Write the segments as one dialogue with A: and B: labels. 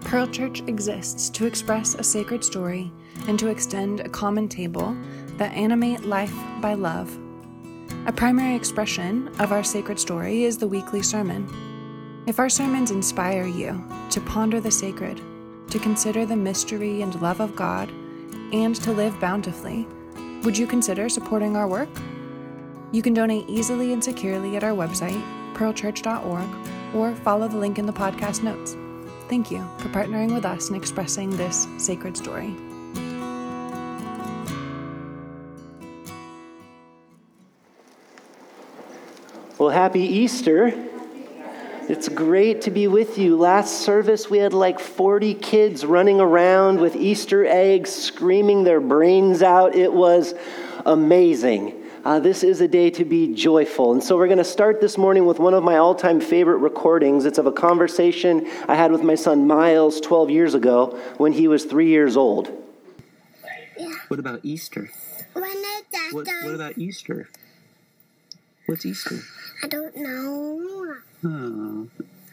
A: Pearl Church exists to express a sacred story and to extend a common table that animate life by love. A primary expression of our sacred story is the weekly sermon. If our sermons inspire you to ponder the sacred, to consider the mystery and love of God, and to live bountifully, would you consider supporting our work? You can donate easily and securely at our website, pearlchurch.org, or follow the link in the podcast notes. Thank you for partnering with us in expressing this sacred story.
B: Well, happy Easter. It's great to be with you. Last service, we had like 40 kids running around with Easter eggs, screaming their brains out. It was amazing. This is a day to be joyful. And so we're going to start this morning with one of my all-time favorite recordings. It's of a conversation I had with my son Miles 12 years ago when he was 3 years old.
C: Yeah.
D: What about Easter? What about Easter? What's Easter?
C: I don't know.
D: Oh.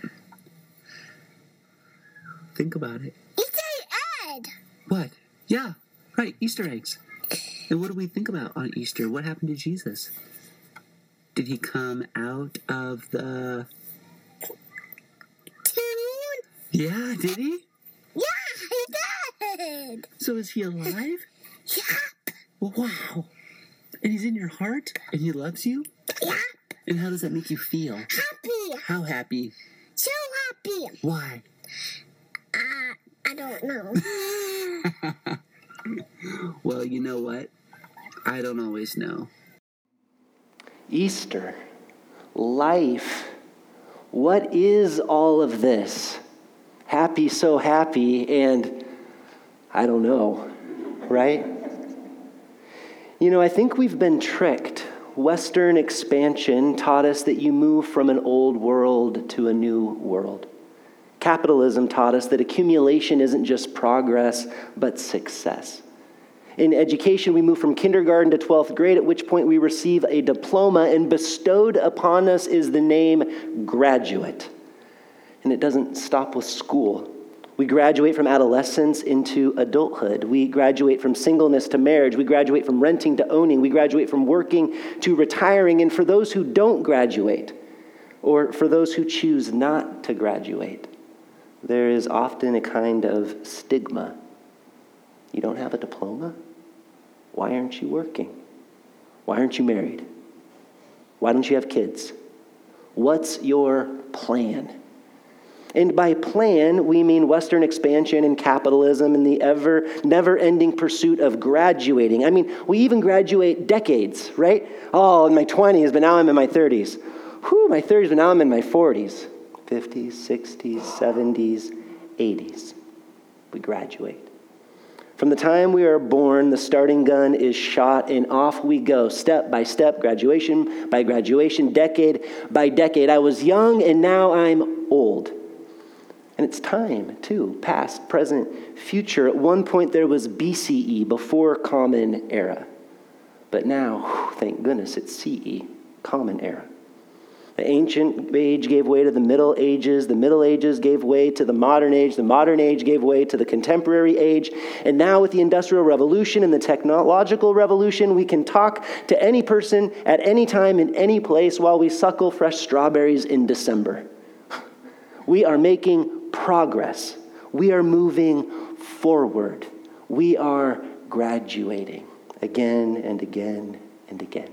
D: Think about it.
C: Easter egg!
D: What? Yeah, right, Easter eggs. And what do we think about on Easter? What happened to Jesus? Did he come out of the...
C: Tomb?
D: Yeah, did he?
C: Yeah, he did!
D: So is he alive?
C: Yep!
D: Well, wow. And he's in your heart? And he loves you?
C: Yep!
D: And how does that make you feel?
C: Happy!
D: How happy?
C: So happy!
D: Why?
C: I don't know.
D: Well, you know what? I don't always know.
B: Easter, life. What is all of this? Happy, so happy, and I don't know, right? You know, I think we've been tricked. Western expansion taught us that you move from an old world to a new world. Capitalism taught us that accumulation isn't just progress, but success. In education, we move from kindergarten to 12th grade, at which point we receive a diploma, and bestowed upon us is the name graduate. And it doesn't stop with school. We graduate from adolescence into adulthood. We graduate from singleness to marriage. We graduate from renting to owning. We graduate from working to retiring. And for those who don't graduate, or for those who choose not to graduate, there is often a kind of stigma. You don't have a diploma? Why aren't you working? Why aren't you married? Why don't you have kids? What's your plan? And by plan, we mean Western expansion and capitalism and the never-ending pursuit of graduating. I mean, we even graduate decades, right? Oh, in my 20s, but now I'm in my 30s. Whew, my 30s, but now I'm in my 40s. 50s, 60s, 70s, 80s. We graduate. From the time we are born, the starting gun is shot, and off we go, step by step, graduation by graduation, decade by decade. I was young, and now I'm old. And it's time, too, past, present, future. At one point, there was BCE, before Common Era. But now, thank goodness, it's CE, Common Era. The ancient age gave way to the Middle Ages. The Middle Ages gave way to the modern age. The modern age gave way to the contemporary age. And now with the Industrial Revolution and the technological revolution, we can talk to any person at any time in any place while we suckle fresh strawberries in December. We are making progress. We are moving forward. We are graduating again and again and again.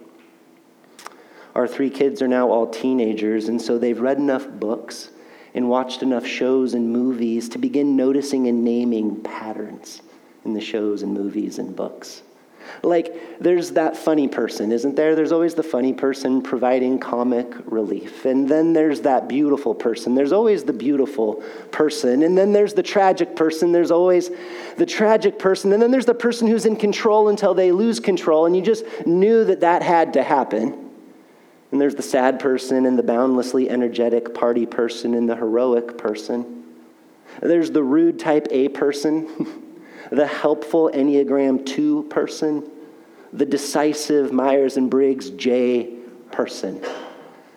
B: Our 3 kids are now all teenagers, and so they've read enough books and watched enough shows and movies to begin noticing and naming patterns in the shows and movies and books. Like, there's that funny person, isn't there? There's always the funny person providing comic relief. And then there's that beautiful person. There's always the beautiful person. And then there's the tragic person. There's always the tragic person. And then there's the person who's in control until they lose control. And you just knew that had to happen. And there's the sad person and the boundlessly energetic party person and the heroic person. There's the rude type A person, the helpful Enneagram 2 person, the decisive Myers-Briggs J person.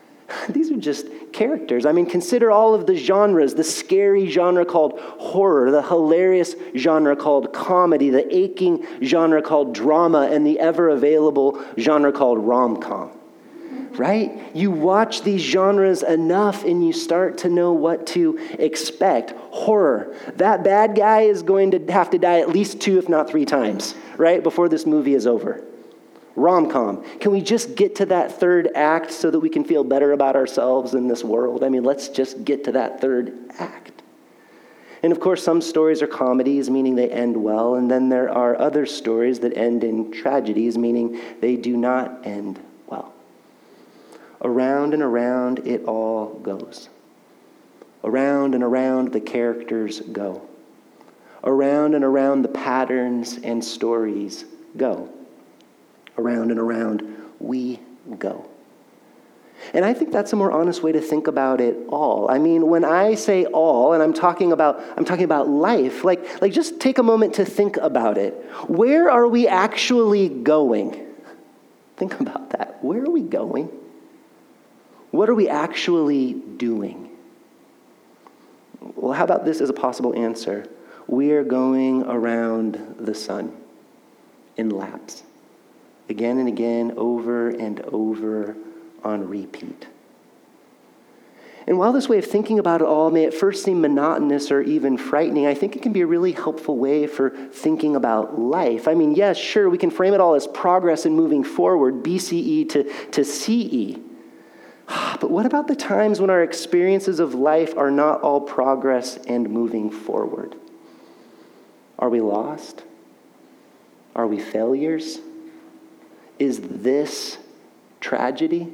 B: these are just characters. I mean, consider all of the genres, the scary genre called horror, the hilarious genre called comedy, the aching genre called drama, and the ever-available genre called rom-com, right? You watch these genres enough and you start to know what to expect. Horror, that bad guy is going to have to die at least 2, if not 3 times, right, before this movie is over. Rom-com, can we just get to that third act so that we can feel better about ourselves in this world? I mean, let's just get to that third act. And of course, some stories are comedies, meaning they end well, and then there are other stories that end in tragedies, meaning they do not end well. Around and around it all goes. Around and around the characters go. Around and around the patterns and stories go. Around and around we go. And I think that's a more honest way to think about it all. I mean, when I say all, and I'm talking about life, like just take a moment to think about it. Where are we actually going? Think about that. Where are we going? What are we actually doing? Well, how about this as a possible answer? We are going around the sun in laps. Again and again, over and over on repeat. And while this way of thinking about it all may at first seem monotonous or even frightening, I think it can be a really helpful way for thinking about life. I mean, yes, sure, we can frame it all as progress and moving forward, BCE to CE. But what about the times when our experiences of life are not all progress and moving forward? Are we lost? Are we failures? Is this tragedy?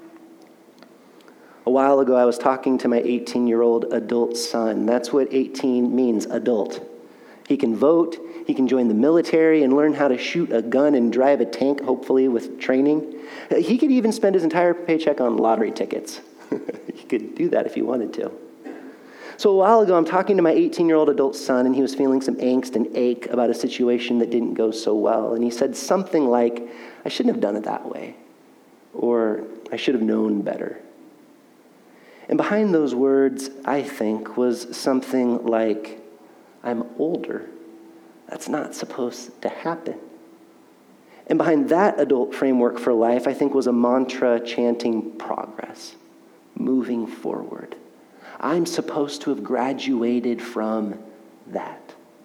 B: A while ago, I was talking to my 18-year-old adult son. That's what 18 means, adult. He can vote, he can join the military and learn how to shoot a gun and drive a tank, hopefully with training. He could even spend his entire paycheck on lottery tickets. He could do that if he wanted to. So a while ago, I'm talking to my 18-year-old adult son, and he was feeling some angst and ache about a situation that didn't go so well. And he said something like, I shouldn't have done it that way, or I should have known better. And behind those words, I think, was something like, I'm older. That's not supposed to happen. And behind that adult framework for life, I think, was a mantra chanting progress, moving forward. I'm supposed to have graduated from that.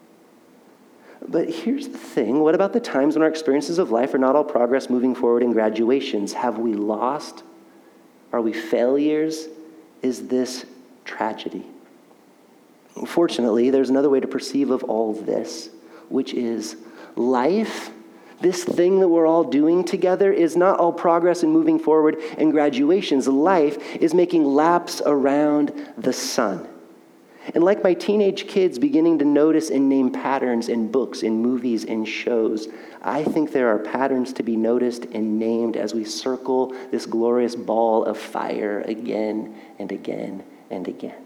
B: But here's the thing. What about the times when our experiences of life are not all progress, moving forward, and graduations? Have we lost? Are we failures? Is this tragedy? Fortunately, there's another way to perceive of all this, which is life, this thing that we're all doing together, is not all progress and moving forward and graduations. Life is making laps around the sun. And like my teenage kids beginning to notice and name patterns in books, in movies, in shows, I think there are patterns to be noticed and named as we circle this glorious ball of fire again and again and again.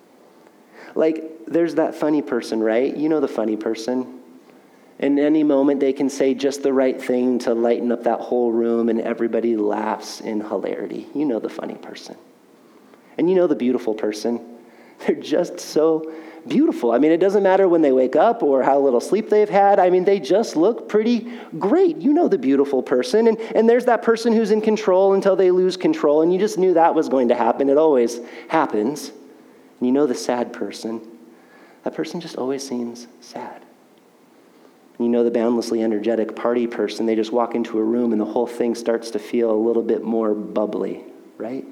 B: Like, there's that funny person, right? You know the funny person. In any moment, they can say just the right thing to lighten up that whole room, and everybody laughs in hilarity. You know the funny person. And you know the beautiful person. They're just so beautiful. I mean, it doesn't matter when they wake up or how little sleep they've had. I mean, they just look pretty great. You know the beautiful person. And there's that person who's in control until they lose control, and you just knew that was going to happen. It always happens. And you know the sad person. That person just always seems sad. You know the boundlessly energetic party person. They just walk into a room and the whole thing starts to feel a little bit more bubbly, right?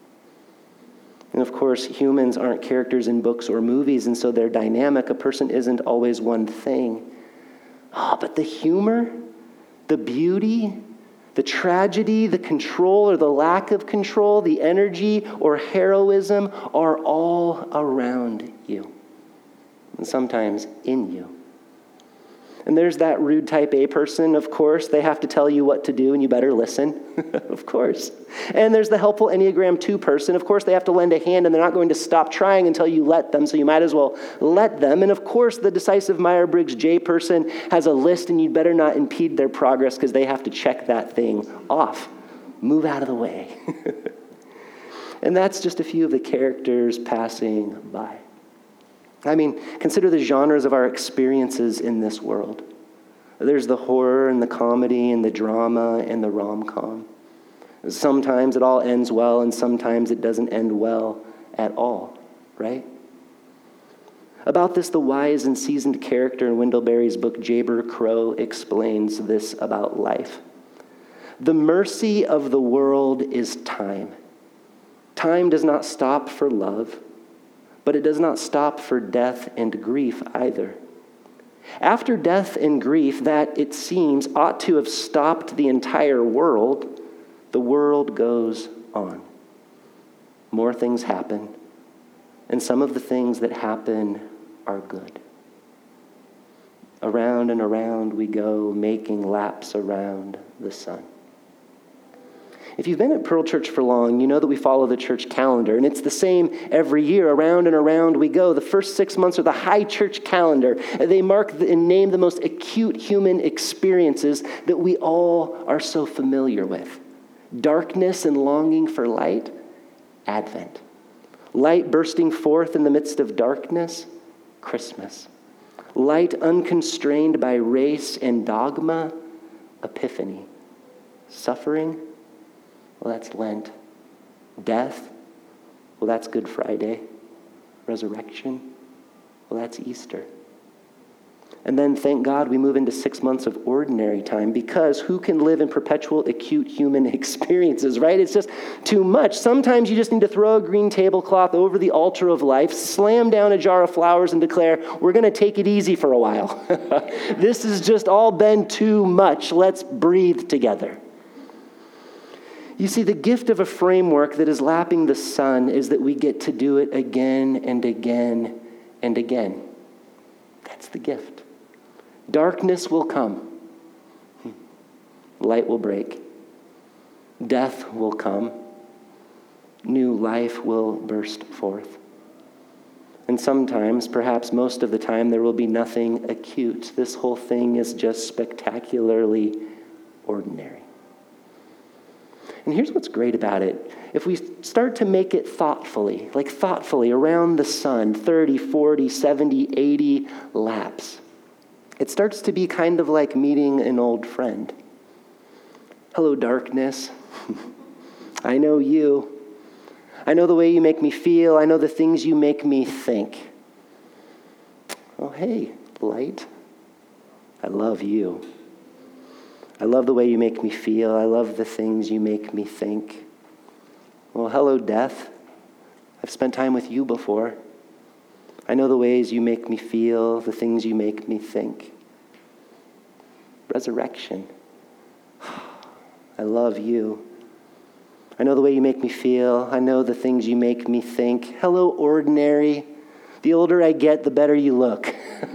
B: And of course, humans aren't characters in books or movies, and so they're dynamic. A person isn't always one thing. But the humor, the beauty, the tragedy, the control or the lack of control, the energy or heroism are all around you, and sometimes in you. And there's that rude type A person, of course. They have to tell you what to do, and you better listen, of course. And there's the helpful Enneagram 2 person. Of course, they have to lend a hand, and they're not going to stop trying until you let them, so you might as well let them. And of course, the decisive Myers-Briggs J person has a list, and you'd better not impede their progress because they have to check that thing off. Move out of the way. And that's just a few of the characters passing by. I mean, consider the genres of our experiences in this world. There's the horror and the comedy and the drama and the rom-com. Sometimes it all ends well, and sometimes it doesn't end well at all, right? About this, the wise and seasoned character in Wendell Berry's book, Jayber Crow, explains this about life. The mercy of the world is time. Time does not stop for love, but it does not stop for death and grief either. After death and grief, that, it seems, ought to have stopped the entire world, the world goes on. More things happen, and some of the things that happen are good. Around and around we go, making laps around the sun. If you've been at Pearl Church for long, you know that we follow the church calendar, and it's the same every year. Around and around we go. The first 6 months are the high church calendar. They mark and name the most acute human experiences that we all are so familiar with. Darkness and longing for light, Advent. Light bursting forth in the midst of darkness, Christmas. Light unconstrained by race and dogma, Epiphany. Suffering, well, that's Lent. Death, well, that's Good Friday. Resurrection, well, that's Easter. And then, thank God, we move into 6 months of ordinary time, because who can live in perpetual acute human experiences, right? It's just too much. Sometimes you just need to throw a green tablecloth over the altar of life, slam down a jar of flowers, and declare, we're going to take it easy for a while. This has just all been too much. Let's breathe together. You see, the gift of a framework that is lapping the sun is that we get to do it again and again and again. That's the gift. Darkness will come. Light will break. Death will come. New life will burst forth. And sometimes, perhaps most of the time, there will be nothing acute. This whole thing is just spectacularly ordinary. And here's what's great about it. If we start to make it thoughtfully around the sun, 30, 40, 70, 80 laps, it starts to be kind of like meeting an old friend. Hello, darkness. I know you. I know the way you make me feel. I know the things you make me think. Oh, hey, light. I love you. I love the way you make me feel. I love the things you make me think. Well, hello, death. I've spent time with you before. I know the ways you make me feel, the things you make me think. Resurrection. I love you. I know the way you make me feel. I know the things you make me think. Hello, ordinary. The older I get, the better you look.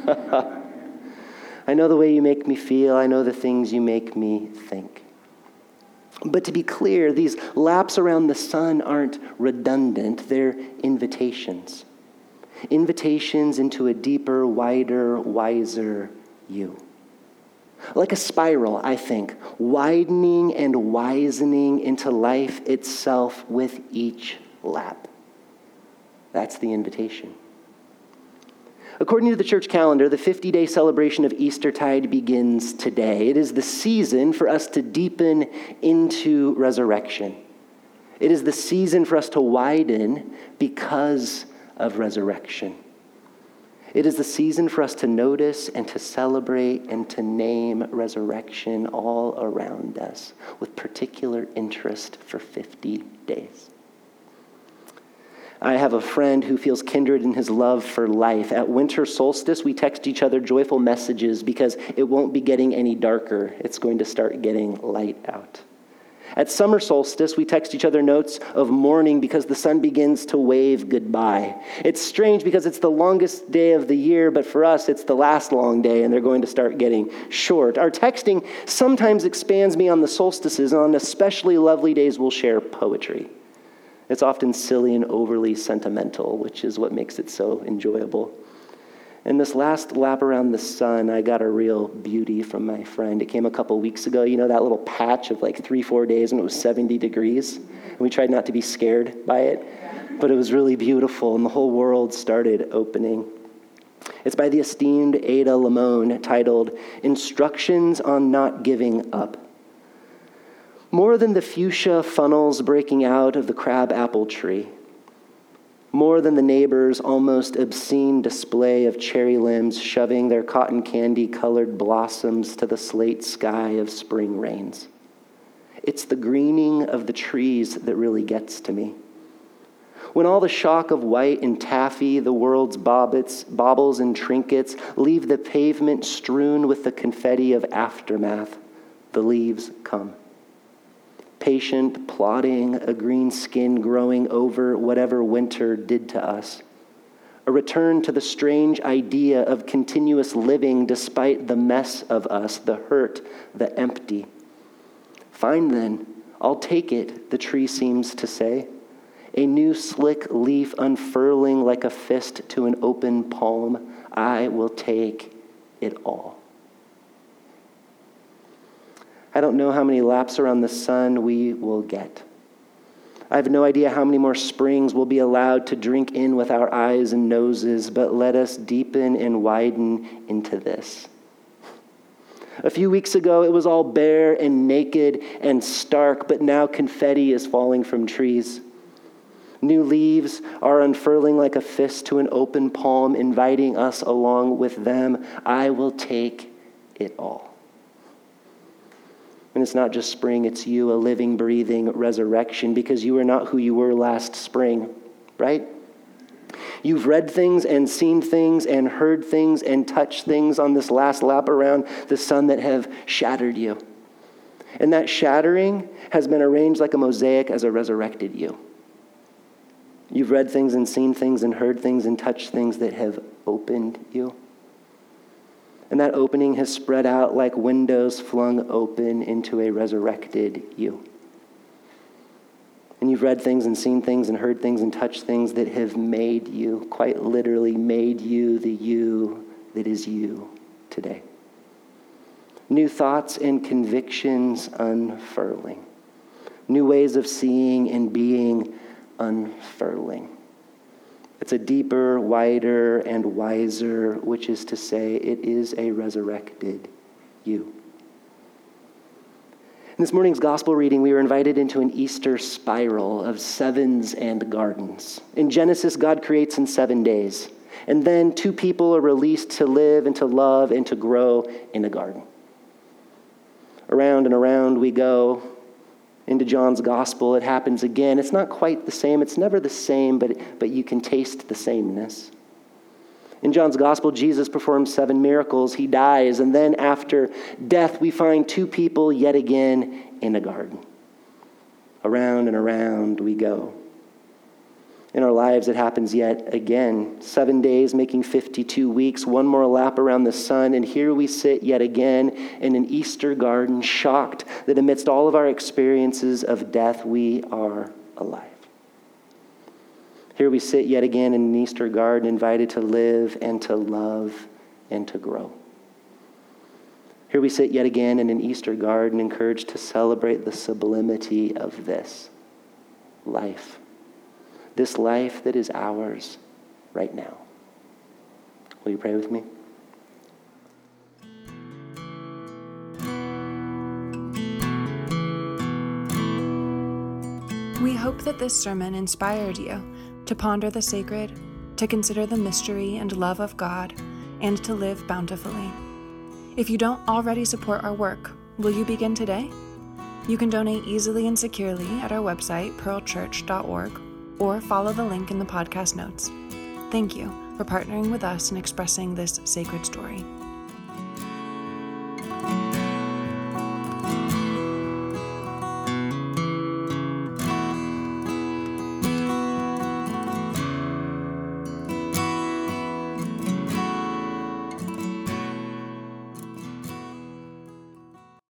B: I know the way you make me feel. I know the things you make me think. But to be clear, these laps around the sun aren't redundant. They're invitations. Invitations into a deeper, wider, wiser you. Like a spiral, I think, widening and wisening into life itself with each lap. That's the invitation. According to the church calendar, the 50-day celebration of Eastertide begins today. It is the season for us to deepen into resurrection. It is the season for us to widen because of resurrection. It is the season for us to notice and to celebrate and to name resurrection all around us with particular interest for 50 days. I have a friend who feels kindred in his love for life. At winter solstice, we text each other joyful messages because it won't be getting any darker. It's going to start getting light out. At summer solstice, we text each other notes of mourning because the sun begins to wave goodbye. It's strange because it's the longest day of the year, but for us, it's the last long day, and they're going to start getting short. Our texting sometimes expands beyond the solstices. On especially lovely days, we'll share poetry. It's often silly and overly sentimental, which is what makes it so enjoyable. And this last lap around the sun, I got a real beauty from my friend. It came a couple weeks ago. You know that little patch of like 3-4 days when it was 70 degrees? And we tried not to be scared by it, but it was really beautiful, and the whole world started opening. It's by the esteemed Ada Limon, titled Instructions on Not Giving Up. More than the fuchsia funnels breaking out of the crabapple tree, more than the neighbor's almost obscene display of cherry limbs shoving their cotton candy-colored blossoms to the slate sky of spring rains. It's the greening of the trees that really gets to me. When all the shock of white and taffy, the world's baubles and trinkets, leave the pavement strewn with the confetti of aftermath, the leaves come. Patient, plodding, a green skin growing over whatever winter did to us. A return to the strange idea of continuous living despite the mess of us, the hurt, the empty. Fine then, I'll take it, the tree seems to say. A new slick leaf unfurling like a fist to an open palm. I will take it all. I don't know how many laps around the sun we will get. I have no idea how many more springs we'll be allowed to drink in with our eyes and noses, but let us deepen and widen into this. A few weeks ago, it was all bare and naked and stark, but now confetti is falling from trees. New leaves are unfurling like a fist to an open palm, inviting us along with them. I will take it all. And it's not just spring, it's you, a living, breathing resurrection, because you are not who you were last spring, right? You've read things and seen things and heard things and touched things on this last lap around the sun that have shattered you. And that shattering has been arranged like a mosaic as a resurrected you. You've read things and seen things and heard things and touched things that have opened you. And that opening has spread out like windows flung open into a resurrected you. And you've read things and seen things and heard things and touched things that have made you, quite literally made you the you that is you today. New thoughts and convictions unfurling. New ways of seeing and being unfurling. It's a deeper, wider, and wiser, which is to say, it is a resurrected you. In this morning's gospel reading, we were invited into an Easter spiral of sevens and gardens. In Genesis, God creates in 7 days. And then 2 people are released to live and to love and to grow in a garden. Around and around we go. Into John's gospel, it happens again. It's not quite the same. It's never the same, but you can taste the sameness. In John's gospel, Jesus performs 7 miracles. He dies, and then after death, we find 2 people yet again in a garden. Around and around we go. In our lives, it happens yet again. 7 days making 52 weeks, 1 more lap around the sun, and here we sit yet again in an Easter garden, shocked that amidst all of our experiences of death, we are alive. Here we sit yet again in an Easter garden, invited to live and to love and to grow. Here we sit yet again in an Easter garden, encouraged to celebrate the sublimity of this life. This life that is ours right now. Will you pray with me?
A: We hope that this sermon inspired you to ponder the sacred, to consider the mystery and love of God, and to live bountifully. If you don't already support our work, will you begin today? You can donate easily and securely at our website, pearlchurch.org, or follow the link in the podcast notes. Thank you for partnering with us in expressing this sacred story.